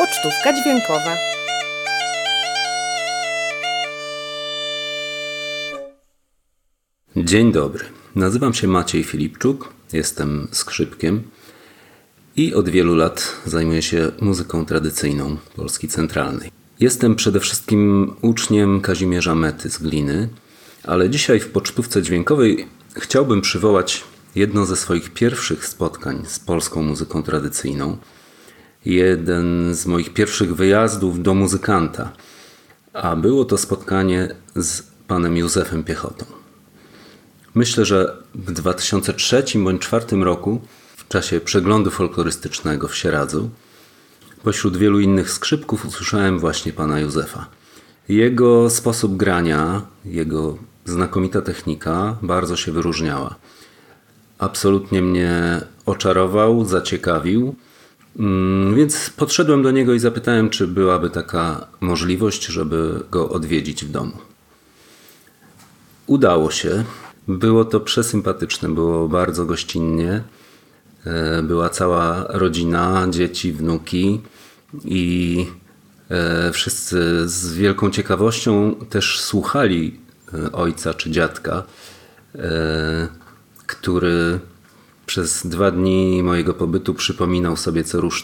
Pocztówka dźwiękowa. Dzień dobry. Nazywam się Maciej Filipczuk, jestem skrzypkiem i od wielu lat zajmuję się muzyką tradycyjną Polski Centralnej. Jestem przede wszystkim uczniem Kazimierza Mety z Gliny, ale dzisiaj w Pocztówce dźwiękowej chciałbym przywołać jedno ze swoich pierwszych spotkań z polską muzyką tradycyjną. Jeden z moich pierwszych wyjazdów do muzykanta, a było to spotkanie z panem Józefem Piechotą. Myślę, że w 2003 bądź 2004 roku, w czasie przeglądu folklorystycznego w Sieradzu, pośród wielu innych skrzypków usłyszałem właśnie pana Józefa. Jego sposób grania, jego znakomita technika bardzo się wyróżniała. Absolutnie mnie oczarował, zaciekawił, więc podszedłem do niego i zapytałem, czy byłaby taka możliwość, żeby go odwiedzić w domu. Udało się. Było to przesympatyczne, było bardzo gościnnie. Była cała rodzina, dzieci, wnuki i wszyscy z wielką ciekawością też słuchali ojca czy dziadka, który przez 2 dni mojego pobytu przypominał sobie co rusz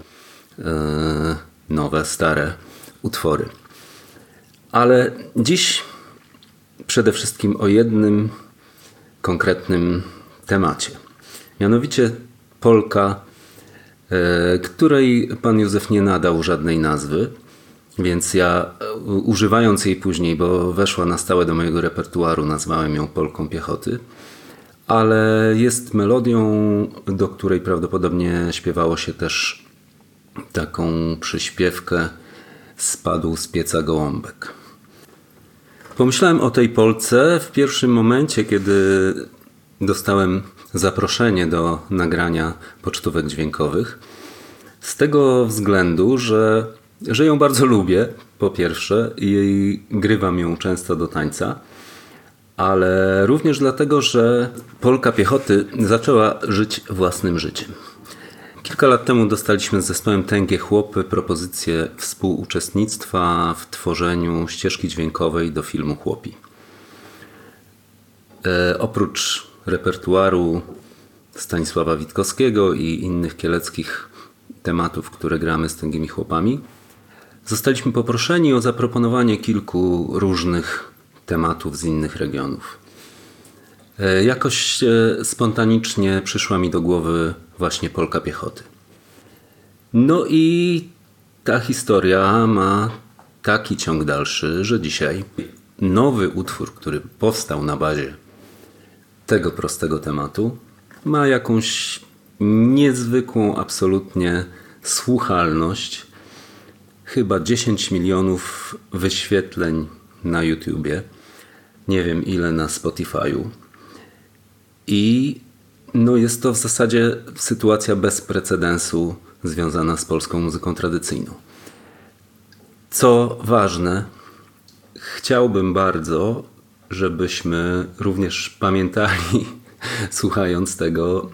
nowe, stare utwory. Ale dziś przede wszystkim o jednym konkretnym temacie. Mianowicie polka, której pan Józef nie nadał żadnej nazwy, więc ja używając jej później, bo weszła na stałe do mojego repertuaru, nazwałem ją Polką Piechoty, ale jest melodią, do której prawdopodobnie śpiewało się też taką przyśpiewkę Spadł z pieca gołąbek. Pomyślałem o tej Polce w pierwszym momencie, kiedy dostałem zaproszenie do nagrania pocztówek dźwiękowych. Z tego względu, że ją bardzo lubię, po pierwsze, i grywam ją często do tańca, ale również dlatego, że Polka Piechoty zaczęła żyć własnym życiem. Kilka lat temu dostaliśmy z zespołem Tęgie Chłopy propozycję współuczestnictwa w tworzeniu ścieżki dźwiękowej do filmu Chłopi. Oprócz repertuaru Stanisława Witkowskiego i innych kieleckich tematów, które gramy z Tęgimi Chłopami, zostaliśmy poproszeni o zaproponowanie kilku różnych tematów z innych regionów. Jakoś spontanicznie przyszła mi do głowy właśnie Polka Piechoty. No i ta historia ma taki ciąg dalszy, że dzisiaj nowy utwór, który powstał na bazie tego prostego tematu, ma jakąś niezwykłą absolutnie słuchalność. Chyba 10 milionów wyświetleń na YouTubie. Nie wiem ile na Spotify'u. I jest to w zasadzie sytuacja bez precedensu związana z polską muzyką tradycyjną. Co ważne, chciałbym bardzo, żebyśmy również pamiętali, słuchając tego,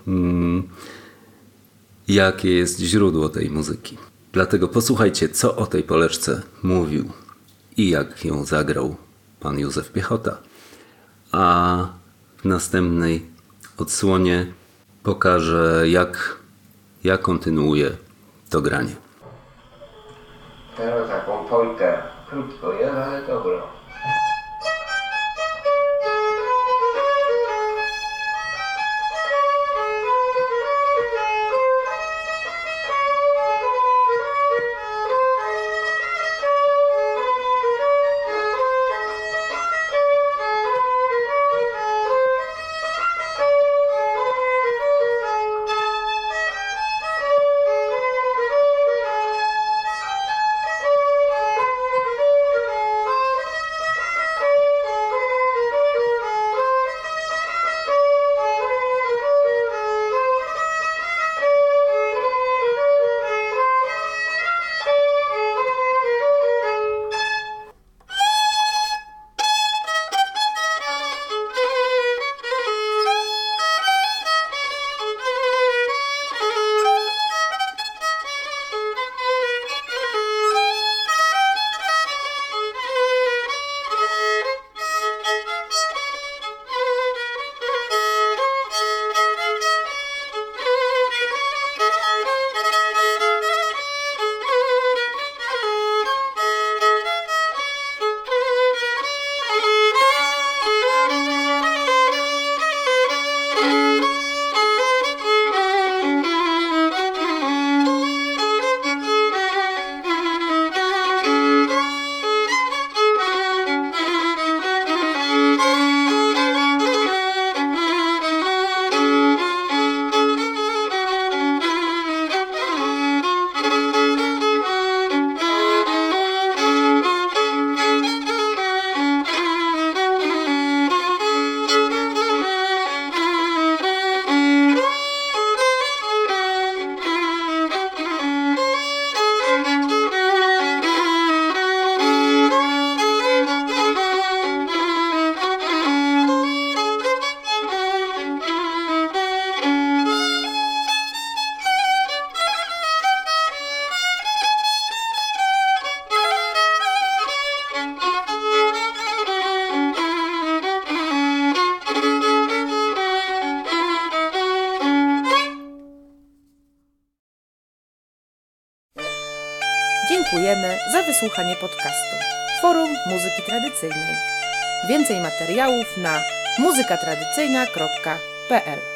jakie jest źródło tej muzyki. Dlatego posłuchajcie, co o tej Poleczce mówił i jak ją zagrał pan Józef Piechota. A w następnej odsłonie pokażę, jak ja kontynuuję to granie. Teraz taką polkę krótko jest, ale dobrą. dziękujemy za wysłuchanie podcastu Forum Muzyki Tradycyjnej. Więcej materiałów na muzykatradycyjna.pl